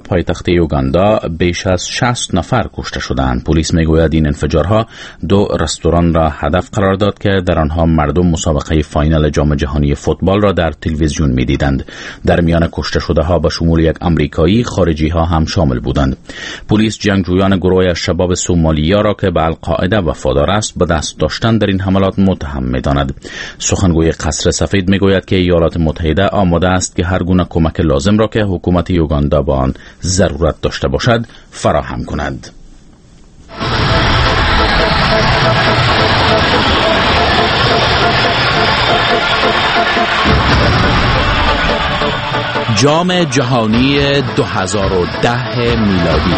پایتخت یوگاندا بیش از 60 نفر کشته شدند. پلیس میگوید این انفجارها 2 رستوران را هدف قرار داد که در آنها مردم مسابقه فاینال جام جهانی فوتبال را در تلویزیون می‌دیدند. در میان کشته شده ها به شمول یک آمریکایی، خارجی ها هم شامل بودند. پلیس جنگجویان گروه شباب سومالیا را که به القاعده وفادار است به دست داشتن در این حملات متهم می‌داند. سخنگوی قصر سفید میگوید که ایالات متحده آماده است که هر گونه کمک لازم را که حکومت یوگاندا با آن ضرورت داشته باشد فراهم کند. جام جهانی 2010 میلادی.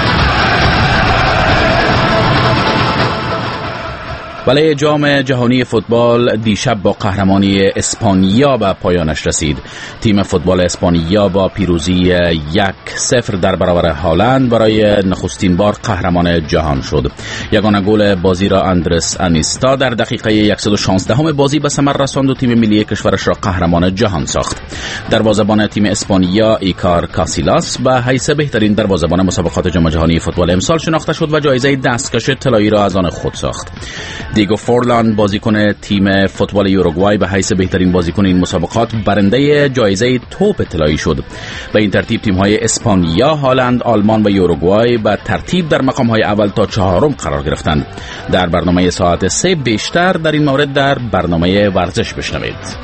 ولی جام جهانی فوتبال دیشب با قهرمانی اسپانیا به پایانش رسید. تیم فوتبال اسپانیا با پیروزی 1-0 در برابر هالند برای نخستین بار قهرمان جهان شد. یگانه گل بازی را اندرس انیستا در دقیقه 116 بازی به ثمر رساند و تیم ملی کشورش را قهرمان جهان ساخت. دروازه‌بان تیم اسپانیا ایکار کاسیلاس به حیث بهترین دروازه‌بان مسابقات جام جهانی فوتبال امسال شناخته شد و جایزه دستکش طلایی را از آن خود ساخت. دیگو فورلان بازیکن تیم فوتبال یوروگوای به حیث بهترین بازیکن این مسابقات برنده جایزه توپ طلایی شد. به این ترتیب تیم‌های اسپانیا، هالند، آلمان و یوروگوای به ترتیب در مقام‌های اول تا 4 قرار گرفتند. در برنامه ساعت 3 بیشتر در این مورد در برنامه ورزش بشنوید.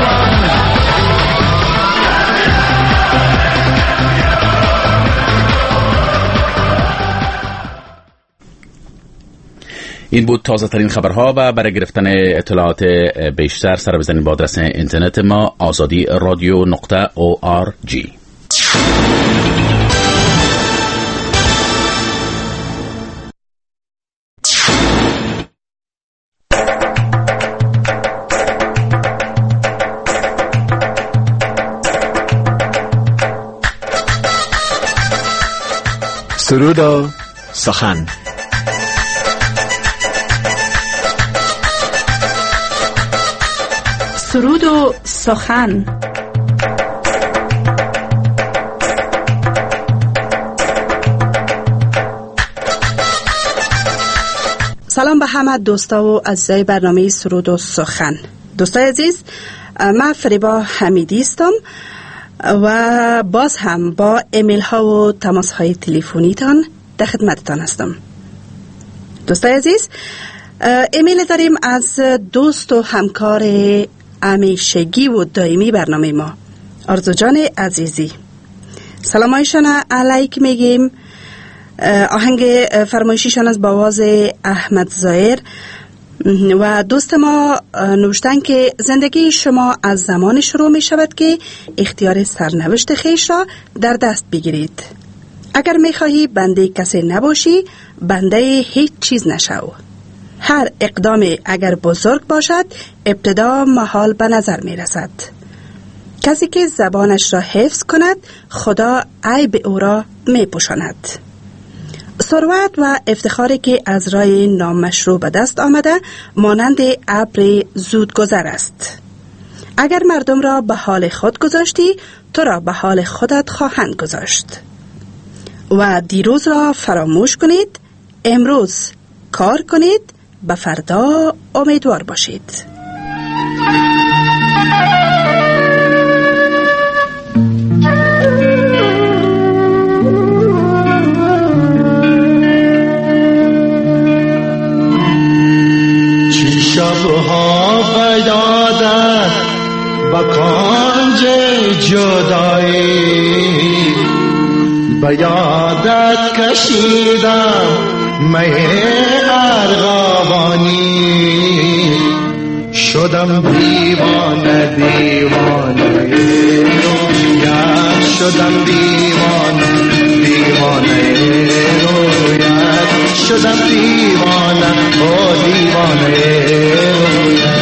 این بود تازه ترین خبرها و برای گرفتن اطلاعات بیشتر سر بزنید با آدرس اینترنت ما azadi.radio.org. سرود و سخن. سرود و سخن. سلام به همه دوستا و عزیزای برنامه سرود و سخن. دوستای عزیز، من فریبا حمیدی هستم و باز هم با ایمیل ها و تماس های تلفنی تان در خدمتتان هستم. دوستای عزیز، ایمیل داریم از دوست و همکار همیشگی و دائمی برنامه ما، آرزو جان عزیزی. سلامایشان علیک میگیم. آهنگ فرمایشیشان از باواز احمد زایر و دوست ما نوشتن که زندگی شما از زمان شروع می شود که اختیار سرنوشت خیش را در دست بگیرید. اگر می خواهی بنده کسی نباشی، بنده هیچ چیز نشو. هر اقدام اگر بزرگ باشد، ابتدا محال به نظر می رسد. کسی که زبانش را حفظ کند، خدا عیب او را می پوشاند. ثروت و افتخاری که از راه نامشروع به دست آمده مانند ابر زودگذر است. اگر مردم را به حال خود گذاشتی، تو را به حال خودت خواهند گذاشت. و دیروز را فراموش کنید، امروز کار کنید، به فردا امیدوار باشید. چی شبها بیادت با کنج جدایی، بیادت کشیدم می ارغوانی، شدم دیوانه دیوانه رویت، شدم دیوانه دیوانه رویت، شدم دیوانه او دیوانه رویت.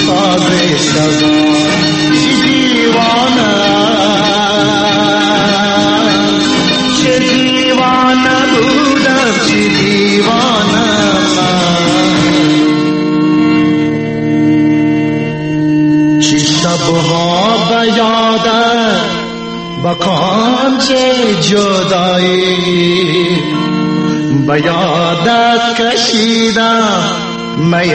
ساز شبان چه دیوانه بودم چه دیوانه چه شبها به یادت با کانچه جدایی به یادت کشیدم می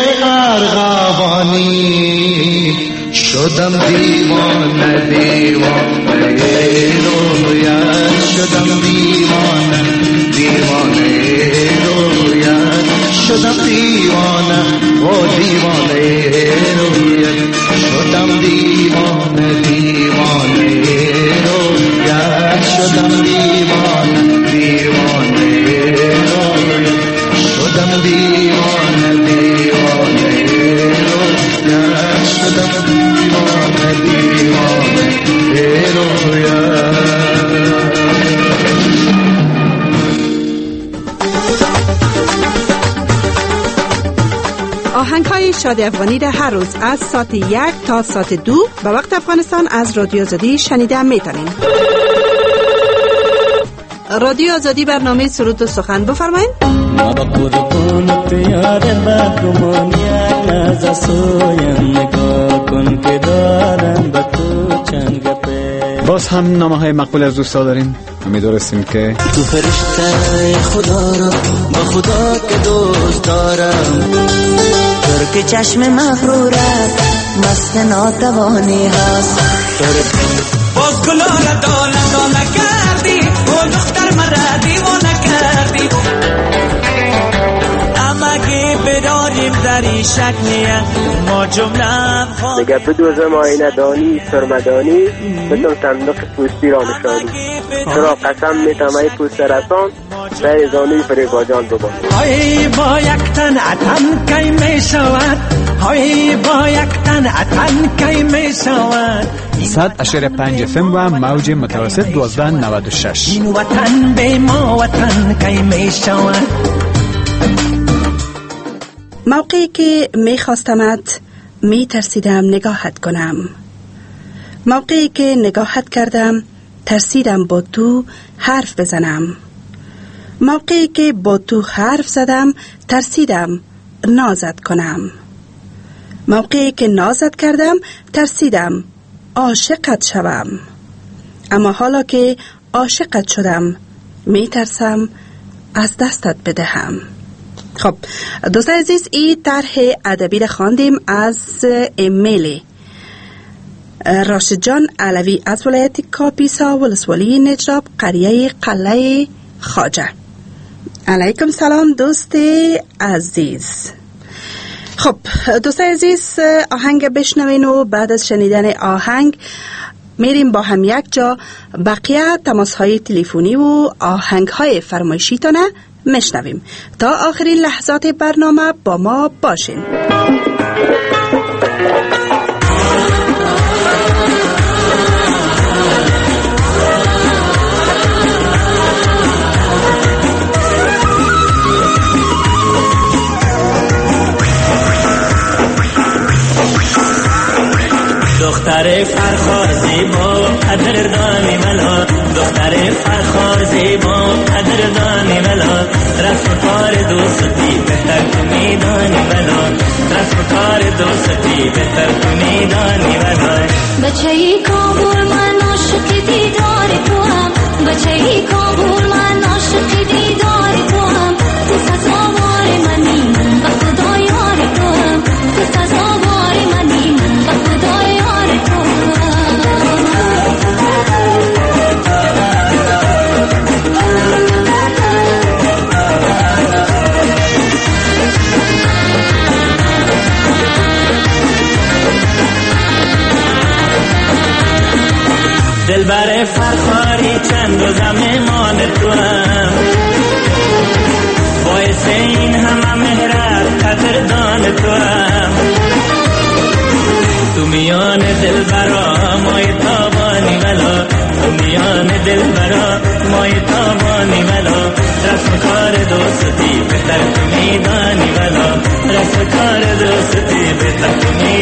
ارغوانی شدم دیوانه دیوانه رویت شدم دیوانه دیوانه رویت شدم دیوانه و دیوانه رویت شدم دیوانه دیوانه رویت شدم دیوانه دیوانه رویت شدم دیوانه دیوانه رویت شدم دیوانه دیوانه رویت. آهنگ‌های شادی افغانی را هر روز از ساعت 1 تا ساعت 2 به وقت افغانستان از رادیو آزادی شنیده می‌تونید. رادیو آزادی برنامه سرود و سخن بفرمایید. ما با قربان پیار بدگمان یک لحظه سویم نگاه کن که دارم با تو چند گپه. باز هم نامه‌های مقبول از دوستا داریم. امیدوارستیم که تو فرشته خدا را با خدا که دوست دارم ترک چشم مغرورت مست ناتوانی هست باز گلا را داله داله کردی و دختر مرا دیوانه کردی امگه بداریم در این شک نیه ما جمله نگه بدوزم آینه دانی سرمدانی مثل صندوق پوستی را نشانی چرا قسم میتم ای پوست رسان به زانوی فریباجان ببان های با یک تن اتن کی می شود های با یک تن اتن کی می شود 100.5 FM و موج متوسط 1296 این وطن به ما وطن کی می شود. موقعی که میخواستمت میترسیدم نگاهت کنم، موقعی که نگاهت کردم ترسیدم با تو حرف بزنم، موقعی که با تو حرف زدم ترسیدم نازت کنم، موقعی که نازت کردم ترسیدم عاشقت شوم، اما حالا که عاشقت شدم میترسم از دستت بدهم. خب دوستان عزیز، این طرح ادبی را خواندیم از ایمیل راشد جان علوی از ولایت کاپیسا ولسوالی نجراب قریه قلعه خواجه. علیکم سلام دوست عزیز. خب دوست عزیز، آهنگ بشنوین و بعد از شنیدن آهنگ میریم با هم یک جا بقیه تماس های تلفنی و آهنگ های فرمایشی تانه میشنویم. تا آخرین لحظات برنامه با ما باشین. دختر فرخار زیبا قدردانی ملا دختر فرخار زیبا قدردانی ملا رسم کار دوستی بهتر تو میدانی ملا رسم کار دوستی بهتر تو میدانی ملا بچه‌ای کابل من عاشق دیدار تو هم بچه‌ای کابل من عاشق دیدار تو هم تو سزاوار منی من به خدا یار تو هم تو سزاوار منی من به خدا یار تو دلبر فرخاری چند روزم مهمان تو هم باعث این همه مهرت قدردان تو هم تو میان دلبرا مای تابانی ملا تو میان دلبرا مای تابانی ملا رسم کار دوستی بهتر تو میدانی ملا رسم کار دوستی بهتر تو میدانی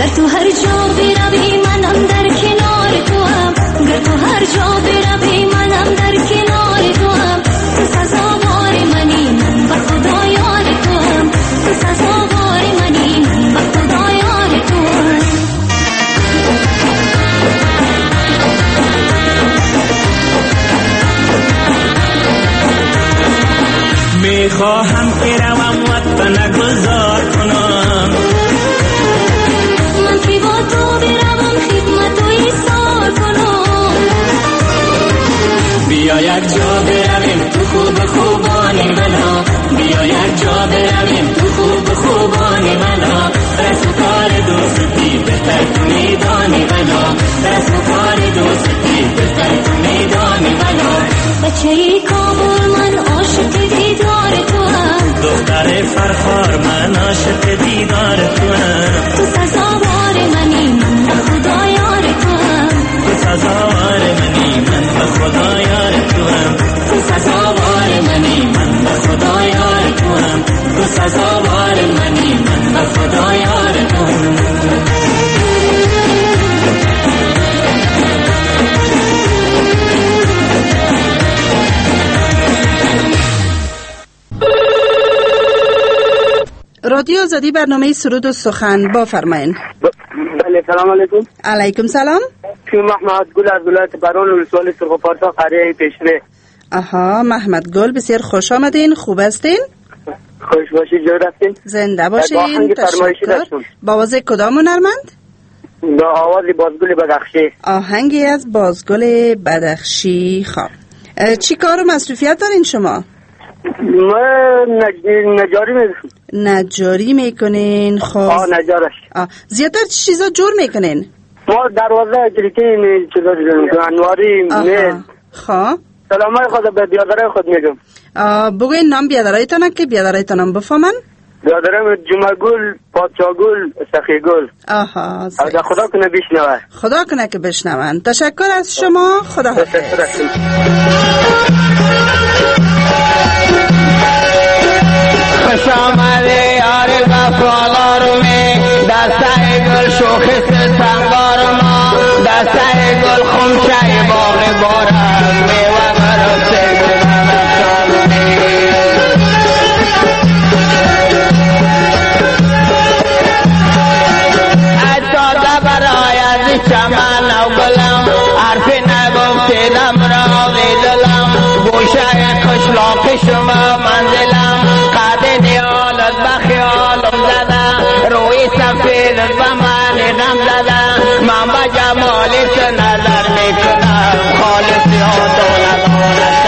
گر تو هر جا بروی منم در کنار تو هم، گر تو هر جا بروی منم در کنار تو هم. تو سزاوار منی من به خدا یار تو هم، تو سزاوار منی من به خدا یار تو هم. میخواهم که روم وطن گذار کنم، من که با تو بروم خدمت و ایثار کنم. بیا یک جا برویم تو خوب خوبانی منها، بیا یک جا برویم تو خوب خوبانی منها. رسم کار دوستی بهتر تو میدانی منها، رسم کار دوستی بهتر تو میدانی منها. بچه ای کابل من عاشق دیدار تو هم، دختر فرخار من عاشق دیدار تو هم. تو سزاوار منی من به خدا یار تو هم، تو سزاوار منی من به خدا یار تو هم. تو سزاوار منی من به خدا یار تو هم. تو سزاوار منی من به خدا یار تو هم. رادیو آزادی برنامه سرود و سخن با فرماین. بله سلام علیکم. علیکم سلام. محمد گل از ولایت بران ولسوالی سرخوپارسا قریه پیشره. آها محمد گل بسیار خوش آمدین. خوب هستین؟ خوش باشید. جای رفتین؟ زنده باشین. تشکر. با آواز کدام هنرمند؟ با آواز بازگل بدخشی. آهنگی از بازگل بدخشی. خب چی کار و مصروفیت دارین شما؟ ما نجاری میکنیم. نجاری میکنین؟ خب نجارش. زیادتر چی چیزا جور میکنین؟ ما دروازه کلیکی چیزا جور میکنیم. انواری میل. خب سلامای خود به بیادرای خود میگم. بگوین نام بیادرایتان که بیادرایتان بفهمن. بیادرم جمعه گل، پادشاه گل، سخی گل. آها خدا کنه بشنوه. خدا کنه که بشنون. تشکر از شما. خدا حافظ. خوش آمده یار وفادار می، دسته گل شوخ ستمگار ما، دسته گل خمچه باغ بارم میوه برسه بمشان می. اتاده برای از چمن و گلم، حرفی نگفتیدم را دلم، گوشه قشلاق شما منزلم، قد نیالت بخیالم زده، روی سفید به من غم زده، من به جمالت نظر میکنم، خالصی ها دولتانت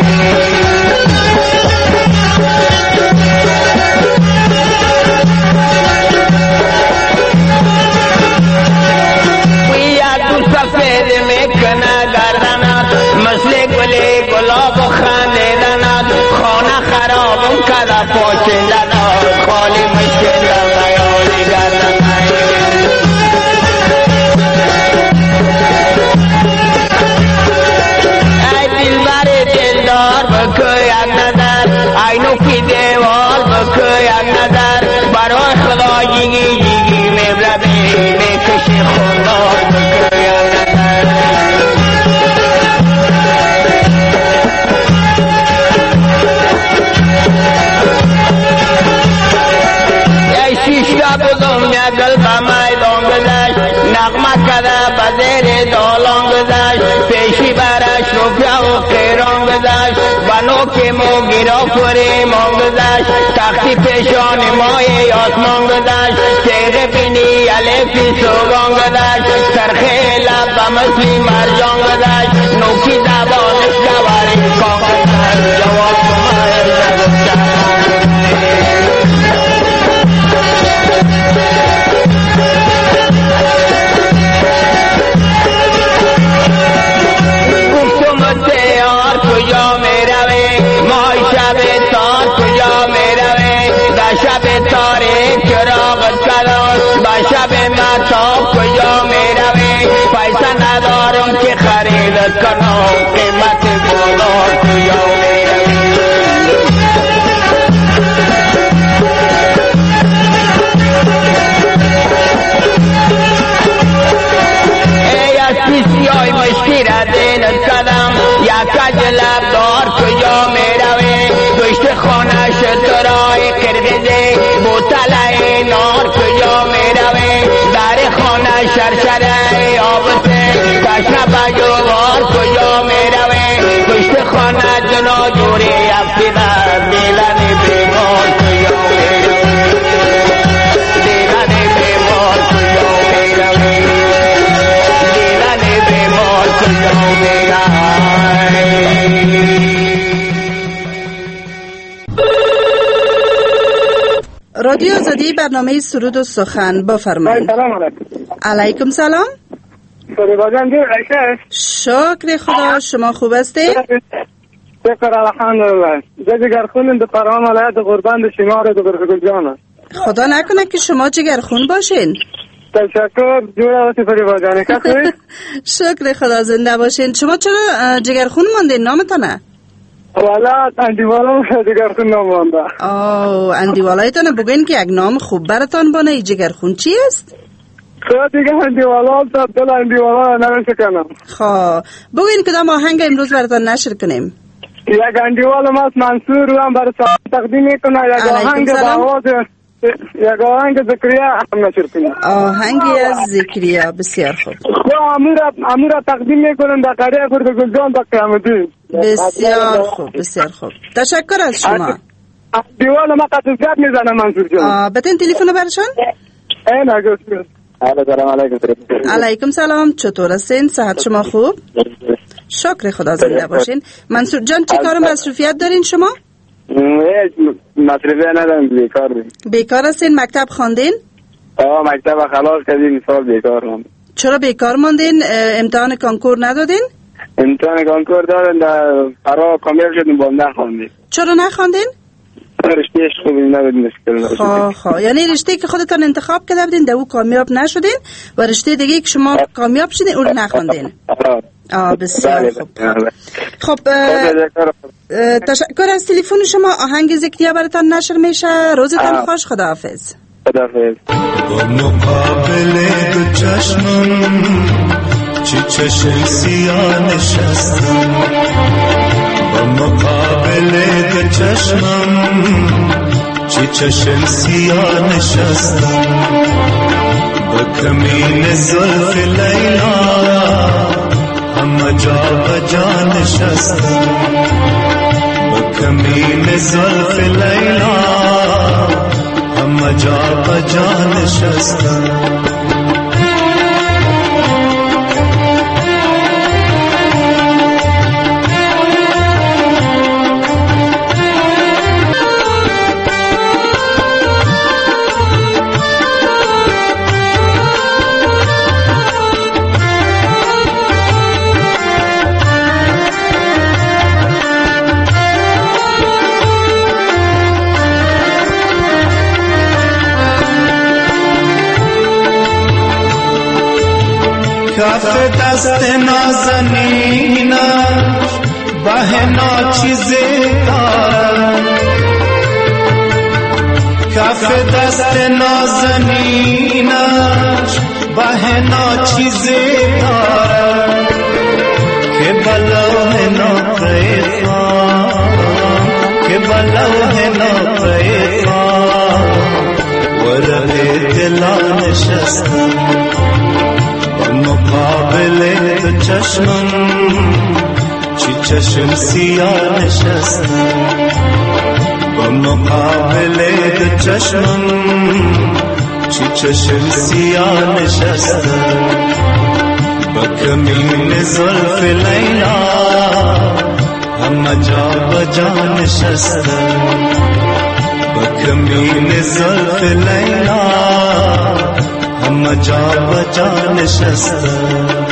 سفید میکنه گردنات، مثل گلی گلاب و خندیدنات، خانه خرابم کده پوشیدنات، خالی مشکل میالی گردنات. ای دلبر دلدار بکو یک نظر، ای نوکی دیوال بکو یک نظر، برای خدا جیگی جیگی میبلبی میکشی خوندار بکو یک نظر. ای شیشتا بودم نگل به میدان گذشت، نغمه کده به زیر دالان گذشت، پیشی برش روپیا و قیران گذشت، بنو که مو گیرا پوری مان گذشت، تختی پیشان مای آسمان گذشت، تیغ بینی علیفی سوگان گذشت، سرخی لب به مثلی مرجان گذشت، نوکی زبانش جواری کان گذشت، جواب کمای زبان کجا میروی مای شب تار کجا میروی در شب تاریک چراغت کلاس با شب مطاب کجا میروی پیسه ندارم که خریدت کنم قیمت بولار کجا میروی سرسره آبسه تشنه بجوار کجا می روی پشت خانه جنا جوری افتیده دیلن بیمار کجا می روی دیلن بیمار کجا می روی دیلن بیمار کجا می روی. رادیو آزادی برنامه سرود و سخن بفرمایید. سلام علیکم. علیکم سلام. شکر خدا، شما خوب هستید؟ شکر الحمدلله. جگرخون در پرهام ولایت قربان شمار در گلجان. خدا نکنه که شما جگرخون باشین. تشکر. جوړه اوسې فریبا جانې ښه. شکر خدا، زنده باشین. شما چرا جگرخون ماندین؟ نامتانه؟ والا اندیوالا جگرخون نام مانده. اندیوالایتانه بگوین که یک نام خوب براتان بانه. ای جگرخون چی است؟ خب دیگه اندیوالا تا دل اندیوالا نمیشه کنم. خب بگوین کدام آهنگ امروز براتان نشر کنیم. یک اندیوالا ماست منصور رو هم برای تقدیم میکنه. یک آهنگ باواز یک آهنگ ذکریا هم نشر کنیم. آهنگی از ذکریا. بسیار خوب. امورا تقدیم میکنم در قریه فرد گلجان با قیامتی. بسیار خوب، بسیار خوب. تشکر از شما. دیوالا ما قطعیت میزنم منصور جان. بتین تلیفون برشان. این اگست. سلام علیکم. علیکم سلام. چطور هستین؟ صحت شما خوب؟ شکر خدا، زنده باشین. منصور جان چی کار مصروفیت دارین شما؟ مصروفیت ندارم، بیکار بیم. بیکار هستین؟ مکتب خواندین؟ مکتب خلاص کردیم، سال بیکار هم. چرا بیکار ماندین؟ امتحان کنکور ندادین؟ امتحان کنکور دادن، برای کامیاب شدیم با نخواندیم. چرا نخواندین؟ رشتهش خوبی نبود، مشکل نبود. یعنی رشته که خودتان انتخاب کرده بودین در او کامیاب نشدین و رشته دیگه که شما کامیاب شدین اون رو نخواندین. بسیار خوب. خب تشکر از تلفن شما. آهنگ ذکریا براتان نشر میشه. روزتان خوش. خداحافظ. خداحافظ. با مقابل دو چشمم چی چشم سیاه نشستم، با مقابل دو چشمم چی چشم سیاه نشستم، با کمین زلف لیلا همه جا بجا نشستم، با کمین زلف لیلا همه جا بجا نشستم. کف دست نازنینش بهنا چیزی دارم، کف دست نازنینش بهنا چیزی دارم که بلوه ناقیقان، که بلوه ناقیقان ورق دلا نشستم، مقابل تو چشمم چی چشم سیاه نشستم، با مقابل تو چشمم چی چشم سیاه نشستم، با کمین زلف لیلا همه جا بجا نشستم، با کمین زلف لیلا همه جا بجا نشستم.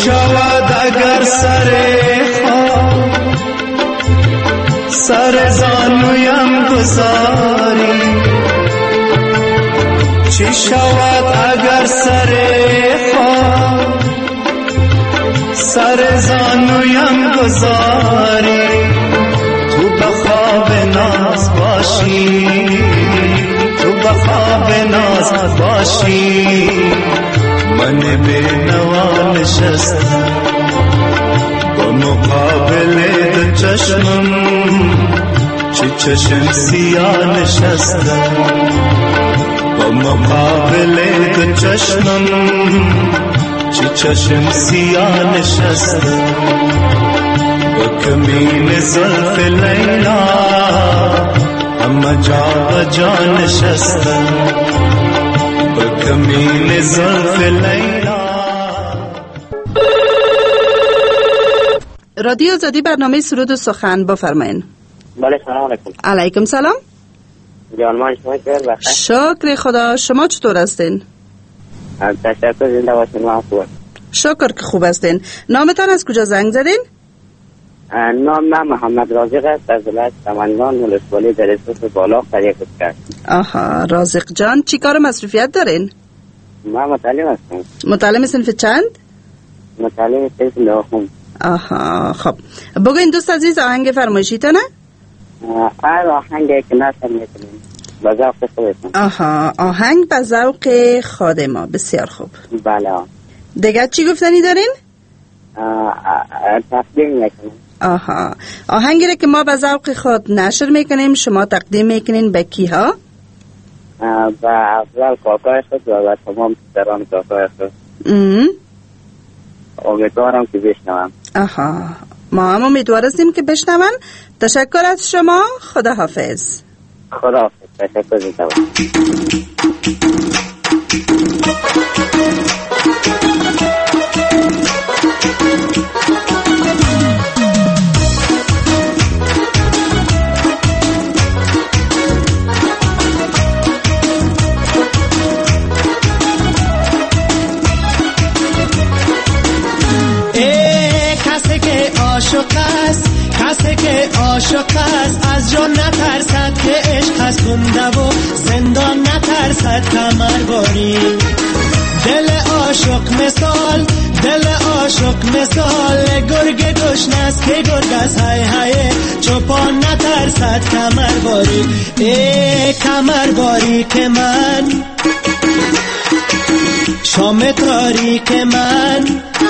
شود اگر سر زانویم گذاری؟ چی شود اگر سر زانویم گذاری؟ تو بخواب ناز باشی، تو بخواب ناز باشی، من بی نوا نشستم با مقابل دو چشمم، چه چشم سیاه نشستم با مقابل دو چشمم، چه چشم سیاه نشستم با کمین زلف لیلا، اما جا جا نشستم با کمین زلف لیلا. رادیو آزادی برنامه سرود و سخن بفرمایین. بله سلام علیکم. علیکم سلام. جانمان شما چطور بخیر؟ شکر خدا. شما چطور هستین؟ تشکر. زنده باشین. ما خوب. شکر که خوب هستین. نامتان از کجا زنگ زدین؟ نام من محمد رازق است از ولایت سمنگان، ولسوالی در استوس بالا قریه کرد. آها رازق جان، چی کار مصروفیت دارین؟ من متعلم هستم. متعلم صنف چند؟ متعلم صنف نهم. آها خب بگوین دوست عزیز آهنگ فرمایشیتونه؟ آهنگی که نشم میکنیم به ذوق خودتون. آها آهنگ به ذوق خود ما. بسیار خوب. بله. دیگه چی گفتنی دارین؟ تقدیم میکنیم. آها آهنگی را که ما به ذوق خود نشر میکنیم شما تقدیم میکنین به کی ها؟ به افضل کاکای خود و به تمام پسران کاکای خود. امیدوارم که بشنوم. آها ما هم امیدوار هستیم که بشنون. تشکر از شما. خدا حافظ. خدا حافظ. تشکر زیده کسی که عاشق است از جان نترسد که عشق از گنده و زندان نترسد کمرباری. دل عاشق مثال گرگ دشنه است که گرگ از های چوپان نترسد کمرباری. کمرباری که من شام تاریک من،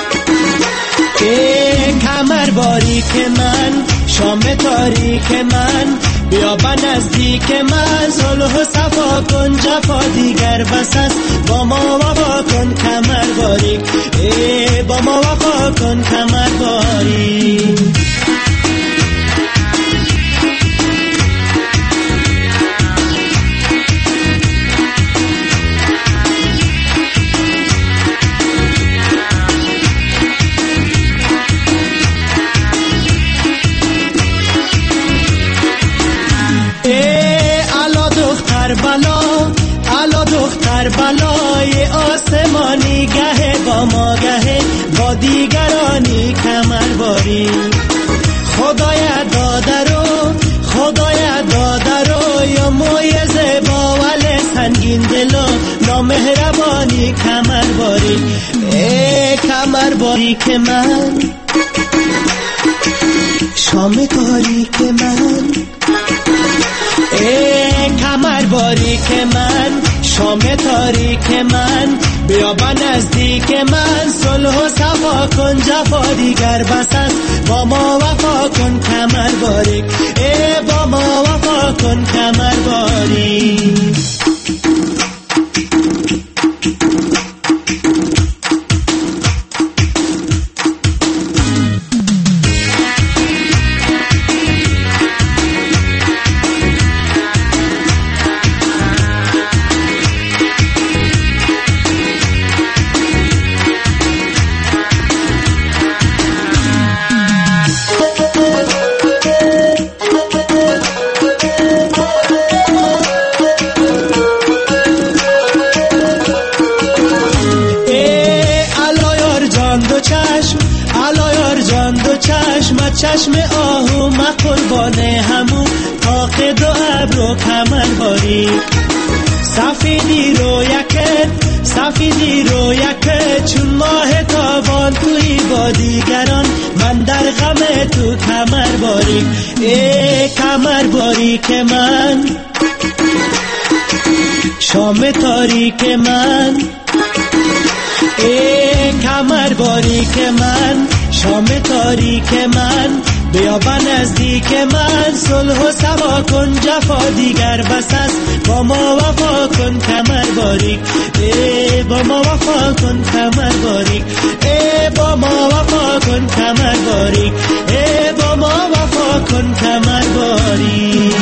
کمرباری که من شام تاریک من، بیا به نزدیک من صلح و صفا کن جفا دیگر بس است با ما وفا کن کمرباری. با ما وفا کن کمرباری. بلای آسمانی گه با ما گه با دیگرانی کمرباری. خدایا داده رو یا موی زبا ولی سنگین دل و نامهربانی کمرباری. کمرباری که من شام تاریک من، کمرباری که من شام تاریک من، بیا به نزدیک من صلح و صفا کن جفا دیگر بس است با ما وفا کن کمرباری. با ما وفا کن کمرباری. چشم آهو ما قربان همو تاقد و ابرو کمر باری سفیدی رو یکت چون ماه تابان توی با دیگران من در غم تو کمر باری ای کمر باری که من شام تاریک من ای کمر باری که من شام تاریک من بیا نزدیک من صلح و سوا کن جفا دیگر بس است با ما وفا کن کمر باریک ای با ما وفا کن کمر باریک ای با ما وفا کن کمر باریک ای با ما وفا کن کمر باریک.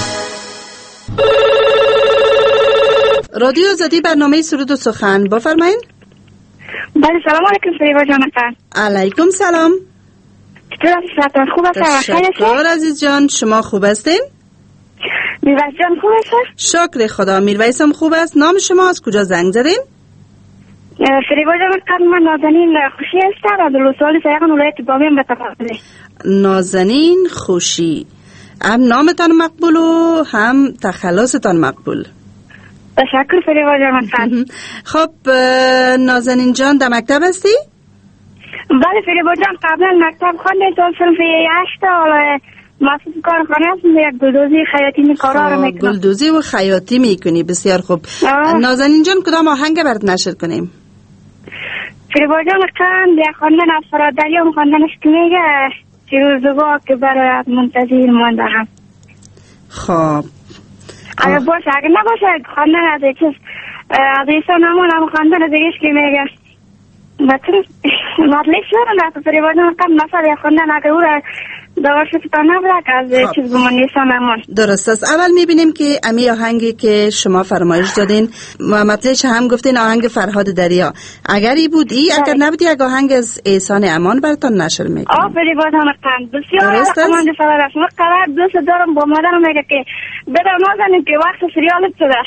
رادیو آزادی برنامه سرود و سخن بفرمایید. بله سلام علیکم فریبا جان. علیکم سلام. چطور هستید؟ خوب هستید؟ تشکر عزیز جان. شما خوب هستین؟ میرویس جان خوب هست؟ شکر خدا. میرویسم خوب است. نام شما از کجا زنگ زدین؟ فریبا جان من نازنین خوشی هستم از لوسال سایقان ولایت بامیم به تفاضل. نازنین خوشی. هم نامتان مقبول و هم تخلصتان مقبول. تشکر فریبا جان. خب نازنین جان در مکتب هستی؟ بله فریبا جان قبلا مکتب خواندم تا صنف 8 حالا مسئول کارخانه هستم یک گلدوزی خیاطی کارا رو میکنم. گلدوزی و خیاطی میکنی بسیار خوب. نازنین جان کدام آهنگ برات نشر کنیم؟ فریبا جان قند یک خواندن از فرادریام خواندنش که میگه چه روزگاه که برایت منتظر ماندم. خب اگه باشه اگه نباشه خواندن از چیز از ایسا نمون هم خواندن از ایش که میگه بطور مطلب شدن از فریبا جان قند مثلا یک خواندن اگه او را دوارشو که تا نبلک از چیز بمان ایسا نمون. درست است. اول میبینیم که امی آهنگی که شما فرمایش دادین و مطلبش هم گفتین آهنگ فرهاد دریا اگری بود اگر نبودی یک آهنگ از احسان امان براتون نشر میکنیم. فریبا جان قند بسیار امان ده سوال است. من قرار دوست دارم با مادرم میگه که بدم نازنین که وقت سریالت شده.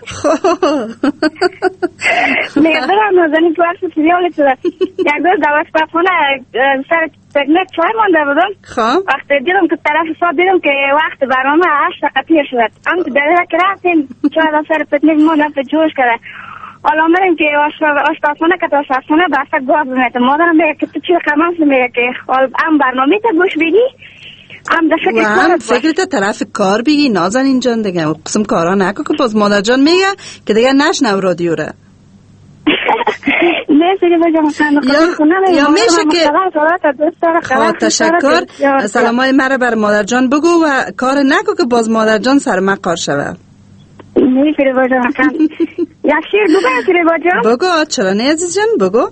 میگه بدم نازنین که وقت سریالت شده. یک دوست دوست پاپونه سر تکنیک چای مانده بودم. وقتی دیدم که طرف صاحب دیدم که وقت برنامه 8 دقیقه پیر شد. ام که دلیل که رفتیم چای در سر تکنیک ماندم که جوش کرده. حالا میریم که آشپزخانه که تا آشپزخانه بسته گاز میده. مادرم میگه که تو چی خمس میگه که ام برنامه تا گوش بدی. هم فکرت طرف کار بگی نازنین جان دیگه قسم کارا نکن که باز مادر جان میگه که دیگه نشنو رادیو را. یا میشه که تشکر سلامای مرا بر مادر جان بگو و کار نکن که باز مادر جان سر من کار شوه. نه فریبا جان یک شیر بگو فریبا جان. بگو چرا نه عزیز جان بگو.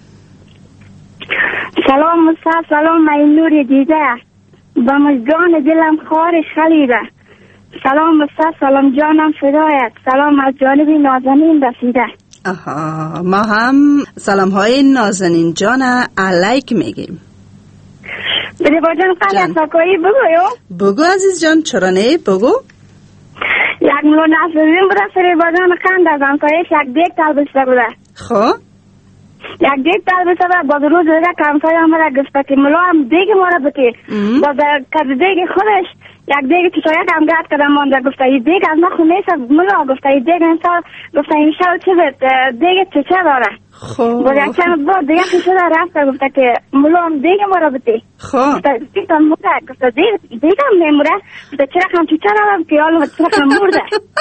سلام مصطفی سلام من نور دیده با مجدان دلم خارش خلیده. سلام مصطفی سلام جانم فدایت. سلام از جانب نازنین رسیده. آها ما هم سلام های نازنین جان علیک میگیم. فریبا جان قند ساکایی بگو. بگو عزیز جان چرا نه بگو. یک ملو نفرین بوده فریبا جان قند از همسایش یک دیگ تلبسته بوده. خب یک دیگ تلبسته بوده باز روز دیگه که همسایه همه گفته که ملو هم دیگ ماره بکی باز که دیگ خودش یک دیگ چطوریت هم گرد کردم مانده گفته این دیگ از ما خود نیست ملا گفته این دیگ انسان گفته این شو چه بید دیگ چه داره. خب باز یک چند با دیگه چه شده رفته گفته که ملا هم دیگ ماره بتی. خب گفته دیگ هم مرده گفته دیگ هم نموره گفته چرا هم چه دارم که حالا چرا هم مرده.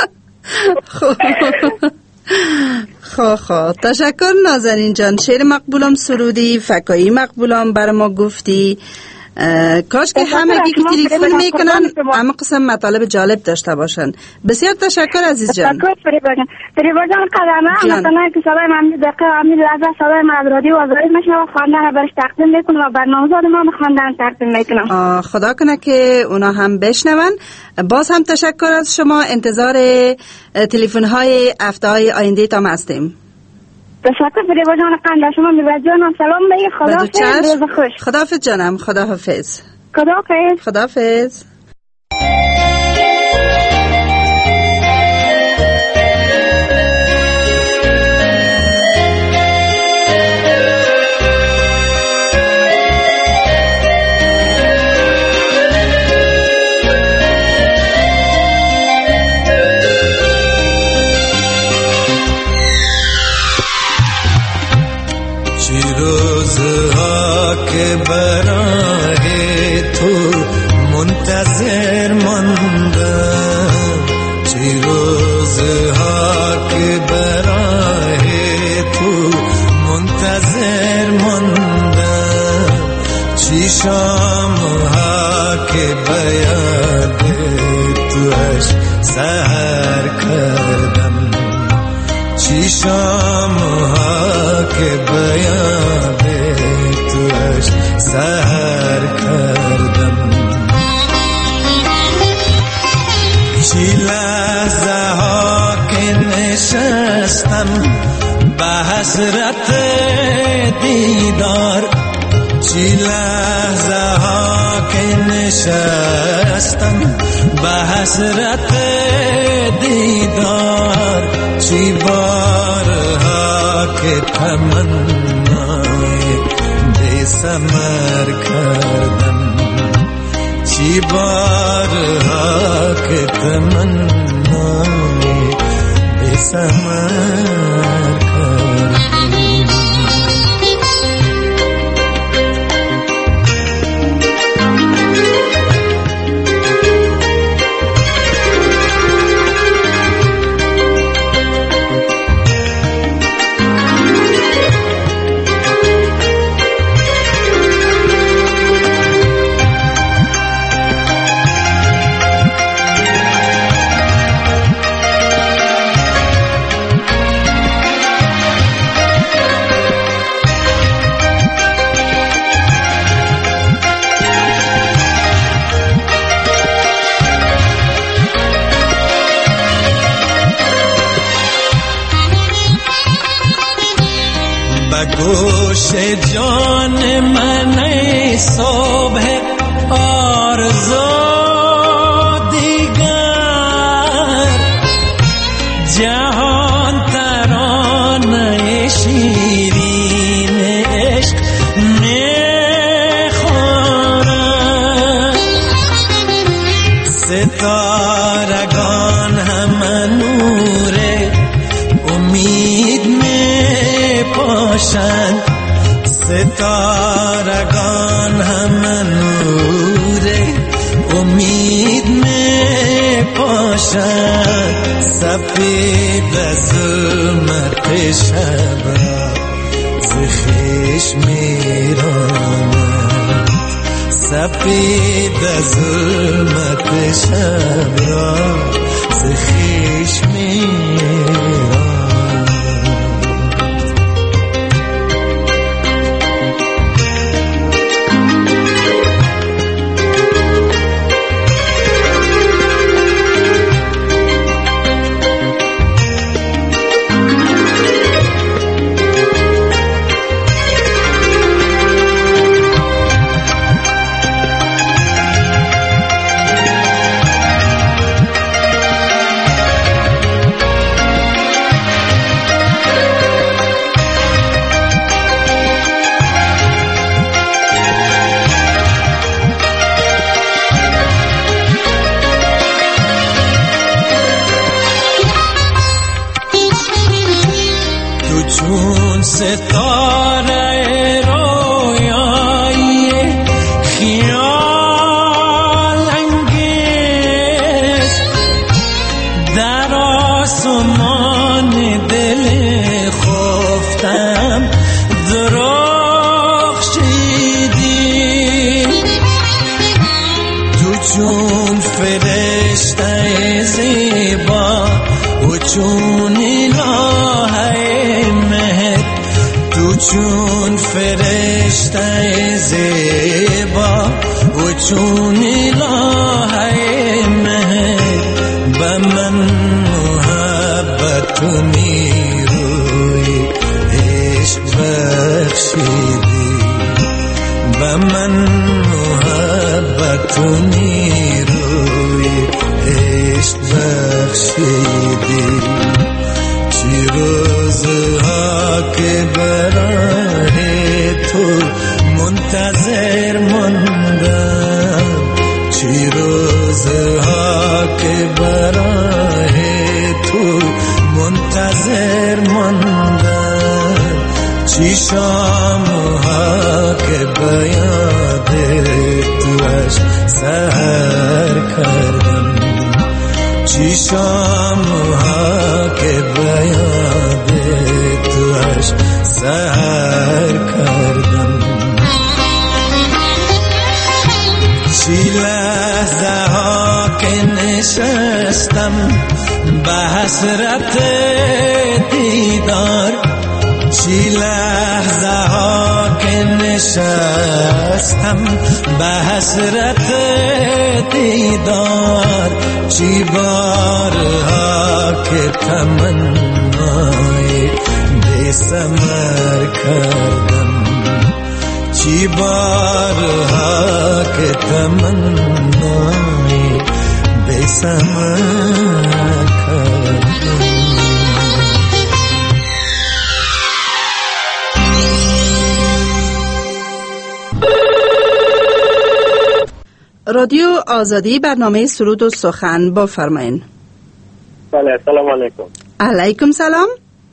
خب تشکر نازنین جان. شعر مقبولم سرودی فکایی مقبولم بر ما گفتی. کاش که همه که تلفن میکنن اما قسم مطالب جالب داشته باشن. بسیار تشکر عزیز جان. تشکر فریبا جان قدمه مثلا که صدای من دقیقه امیر لحظه صدای من از رادیو آزادی میشنم خواندن برش تقدیم میکنم و برنامه‌زاد من خواندن تقدیم میکنم. خدا کنه که اونا هم بشنون. باز هم تشکر از شما. انتظار تلفن های هفته های آینده تام هستیم. تشکر فریبا جان قند شما میرویس جانم سلام بگی. خداحافظ روز خوش. خداحافظ جانم. خداحافظ. خداحافظ. خداحافظ. چیشم ها که بیاد توش سهر کردم چیشم ها که بیاد توش سهر کردم چی لحظه ها که نشستم به حسرت دیدار چی لحظه ها که نشستم به حسرت دیدار چی بارها که تمنای بی ثمر کردم چی بارها که تمنای بی ثمر کردم گوش جان من صبح آرزو دیگر جهان ترانه شیرین عشق میخوانند ستارگان هم نور امید پاشند ستارگان هم نور امید می پاشند سپید ظلمت شب را ز خویش می رانند سپید ظلمت شب را ز خویش می رانند چون ستاره رویایی خیال انگیز در آسمان دل خفتم درخشیدی تو چون فرشته زیبا و چون چون فرشته زیبا و چون الهه مهر به من محبت و نیروی عشق بخشیدی به من محبت و نیروی عشق بخشیدی چی روزها که برای تو منتظر ماندم چی روزها که برای تو منتظر ماندم چی شامها که بیاد توش سهر کردم چی شامها که بیاد توش سهر کردم چی لحظه ها که نشستم به حسرت دیدار، چی لحظه ها که نشستم به حسرت دیدار، چی بارها که تمنای بی ثمر کردم، چی بارها که تمنای بی ثمر کردم. رادیو آزادی، برنامه سرود و سخن، با فرمایین. بله، سلام علیکم. علیکم سلام.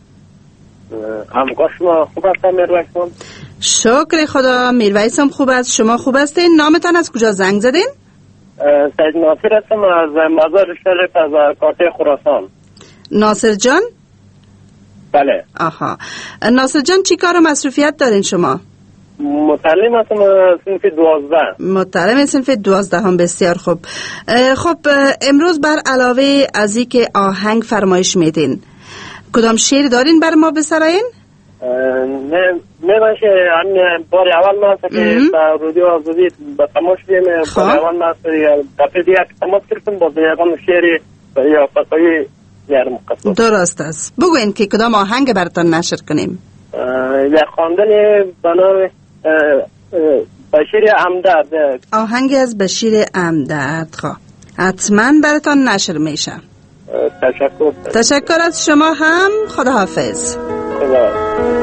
همکار شما خوب هستم میرویسم؟ شکر خدا، میرویسم خوب است. شما خوب هستین؟ نامتان از کجا زنگ زدین؟ سید ناصر هستم از مزار شریف از کارته خراسان. ناصر جان؟ بله. آها. ناصر جان چی کار و مصروفیت دارین شما؟ متعلم هستم صنف 12. متعلم صنف 12 هم، بسیار خوب. خب امروز بر علاوه از این که آهنگ فرمایش میدین، کدام شعر دارین بر ما بسرائین؟ نه میباشه بار اول ما هست که رادیو آزادی با تماش بیم، بار اول ما هست دفعه دیگه که تماس کردیم با دیگران شعر یا فتایی یارم قصد. درست است. بگوین که کدام آهنگ براتان نشر کنیم. یا خواندن بنام بشیر امداد، آهنگ از بشیر امداد. خب حتما براتان نشر میشه. تشکر از شما هم. خداحافظ. خدا.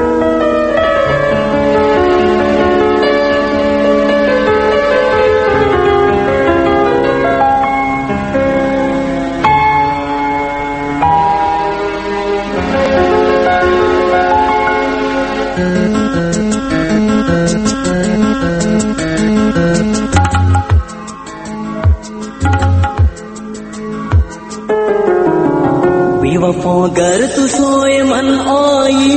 वफागर तू सोए मन आई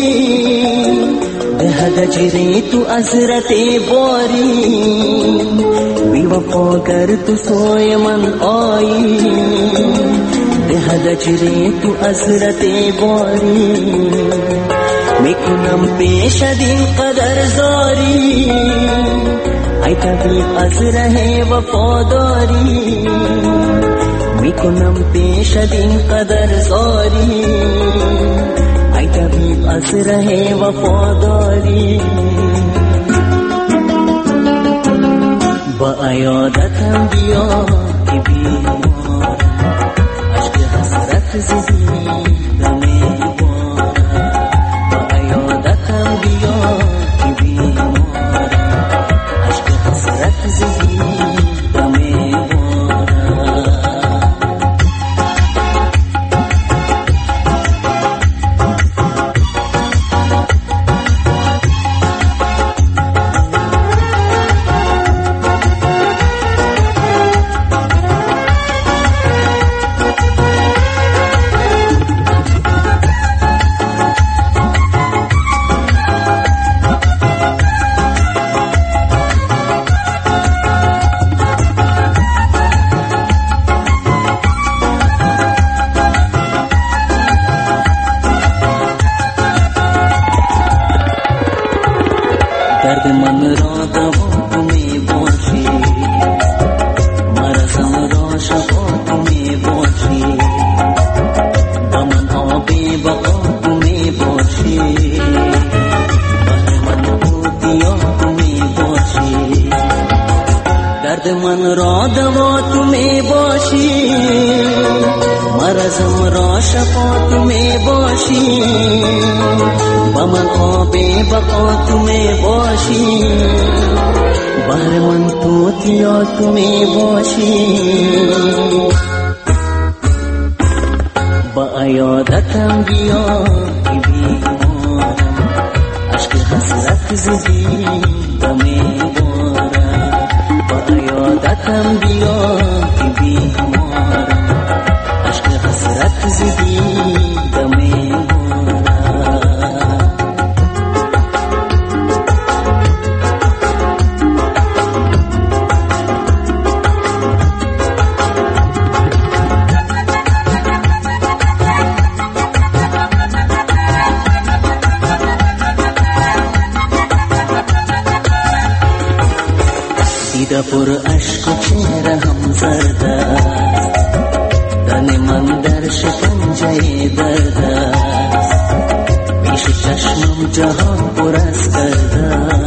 दहदजरे तू अजरते बोरी, बेवफागर तू सोए मन आई दहदजरे तू अजरते बोरी, मिकुनम पेश दिन कदर जारी, आई तभी अजरहे वफादारी, मिकुनम पेश दिन कदर जारी, आई तभी अजरहे वफादारी, बायादतम दिया कि बीमार अश्क हसरत ज़िदी में बारा, बायादतम दिया कि बीमार अश्क हसरत ज़िदी में मन रा दवा तुम्हें बाशी, मरज़म रा शफा तुम्हें बाशी, बमन आबे बका तुम्हें बाशी, बहरमन तोतिया तुम्हें बाशी, बायादतम दिया कि बीमारम अश्क हसरत ज़िदी तुम्हें बारा, बायादतम दिया कि बीमारम अश्क हसरत ज़िदी तुम्हें बारा। دیده پر عشق و چهره هم زرد است تن من در شکنجه درد است پیش چشمم جهان پر از کرده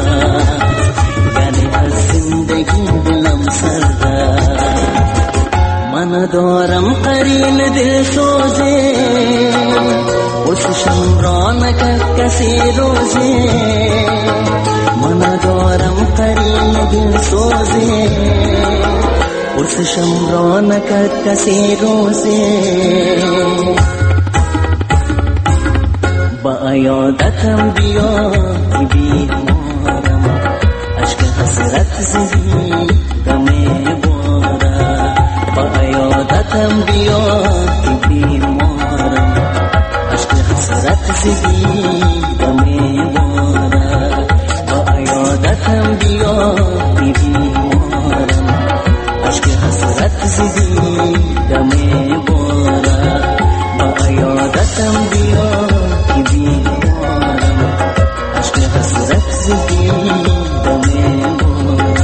یعنی از زندگی دلم سرد است من دارم قرین دل سوزه وسشم را نکرد کسی روزه من دارم قرین دل سوزه وسشم را نکرد کسی روزه با یادتم بیا بیمارم عشق حسرت زدی دمه بارم با یادتم بیا بیمارم عشق حسرت زدی دمه بارم با یادتم بیا بیمارم عشق حسرت زدی دمه بارم با یادتم بیا بیمارم عشق حسرت زدی دمه بارم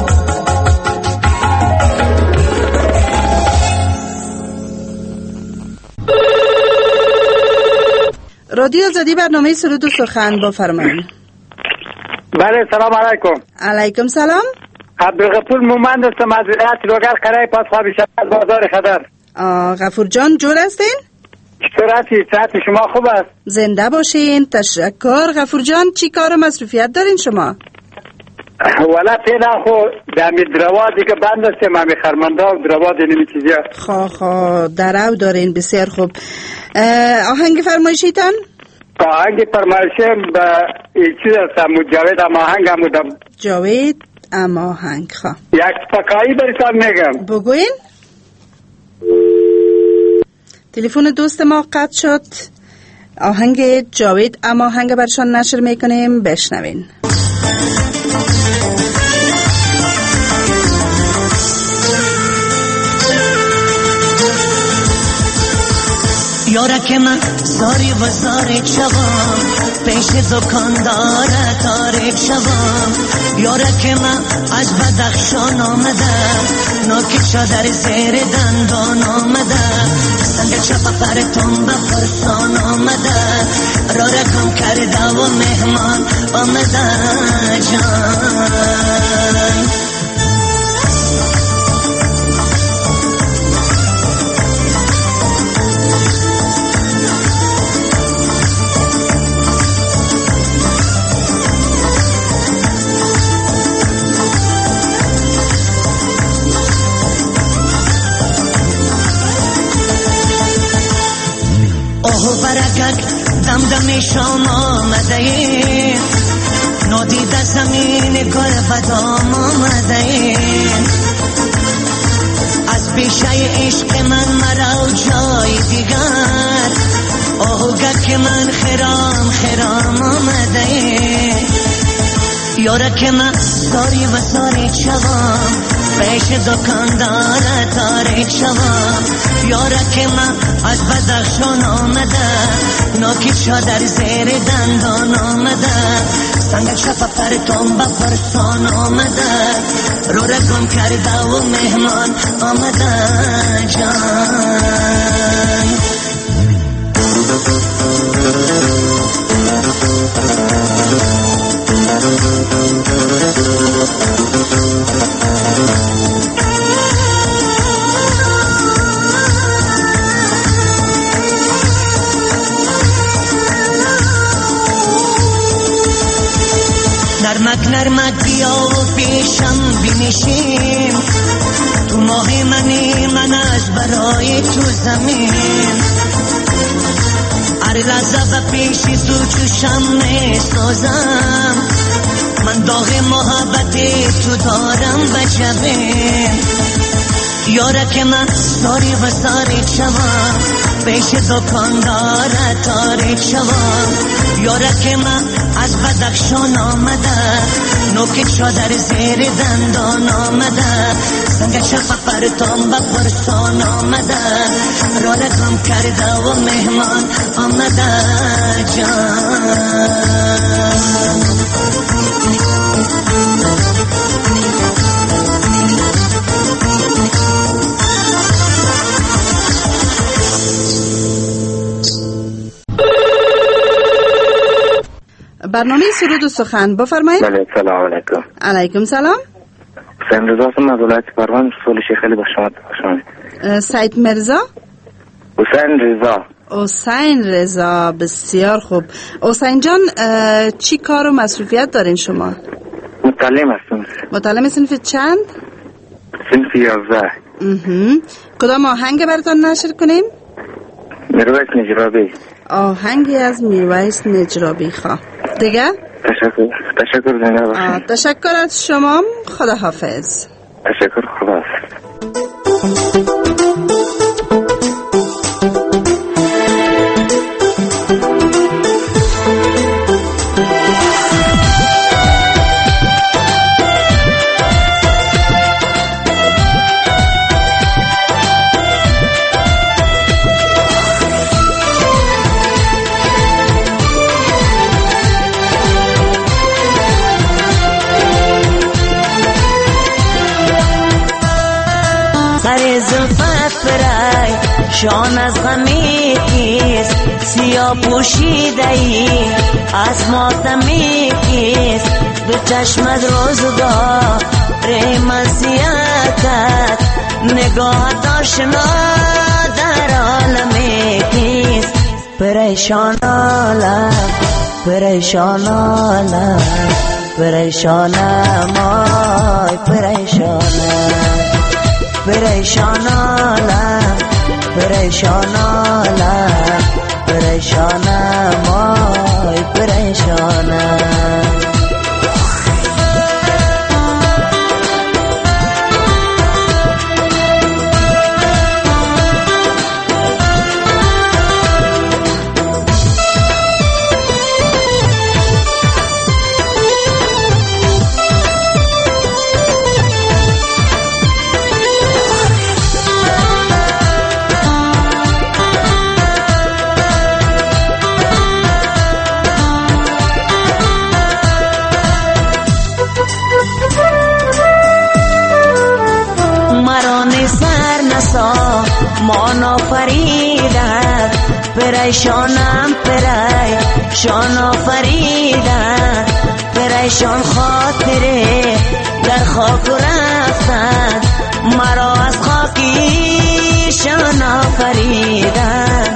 رادیو آزادی برنامه سرود و سخن با فرمایید. بله سلام علیکم. علیکم سلام. عبدالغفور مومند هستم از ولایت لوگر قلعه پاسخواب شهر بازار خدر. غفور جان جور هستین؟ چطور هستی؟ صحت شما خوب است؟ زنده باشین. تشکر. غفور جان چی کار مصروفیت دارین شما؟ ولی پیدا خو دمی دروا دیگه بند هستیم همی خرمنده و دروا دینمی چیزی خواه درو دارین. بسیار خوب. آهنگ فرمایشیتان؟ آهنگ فرمایشیم به چیز هستم جاوید اما آهنگ هم بودم. جاوید اما آهنگ خواه یک پکایی بریتان میگم بگوین. تلفن دوست ما قطع شد. آهنگ جاوید اما آهنگ برشان نشر میکنیم بشنوین. یارک من زاری و زاری شوام پیش دکاندار تاریک شوام یارک من از بدخشان آمدم ناکی چادر زیر دندان آمدم سنگ چپ پرتون به فرسان آمدم را رکم کرده و مهمان آمدن جان اوه برکک دمدم شام آمده ایم نادیده زمین گربدام آمده ایم از پیشه عشق من مرا جای دیگر اوه گک من خرام خرام آمده ایم یارک من ساری و ساری شوام پیش دکاندار تاریک شوام یارک من از بدخشان آمده ناکی چادر زیر دندان آمده سنگ چپ پرتون به فرسان آمده رو رگم کرده و مهمان آمده جان نرمک بیا و پیشم بنشین تو ماه منی من از برای تو زمین هر لحظه به پیش تو چشم می سازم من داغ محبت تو دارم بجبین یارک من ساری و ساری شوام پیش دکاندار تاریک شوام یارک من از بدخشان آمده نوک چادر زیر دندان آمده سنگ چپ پرتون به فرسان آمده را رقم کرده و مهمان آمده جان برنامه سرود و سخن بفرمایید. بله سلام علیکم. علیکم سلام. حسین رضا هستم از ولایت پروان. سوال خیلی با شما سید مرزا؟ حسین رضا. بسیار خوب. حسین جان چی کار و مسئولیت دارین شما؟ متعلم هستم. متعلم صنف چند؟ صنف 11. کدام آهنگ براتون نشر کنیم؟ میرویس نجرابی. آهنگی از میرویس نجرابی. خواه دیگه؟ تشکر زنده باشید. تشکر از شما. خدا حافظ. تشکر. خدا حافظ. شان از غمی کیست سیاه پوشیده ای از ماتمی کیست به چشمت روزگار مسیحتت نگاهت آشنا در عالمی کیست پریشان عالم پریشانم آی پریشان عالم پریشانم آی پریشانم. مانا فریدن پریشانم پریشان فریدن پریشان خاطره در خاک رفتن مرا از خاکیشان فریدن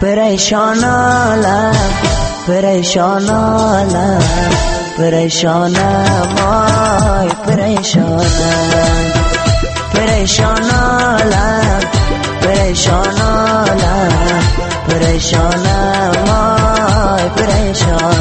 پریشانم آی پریشانم پریشانم آی پریشان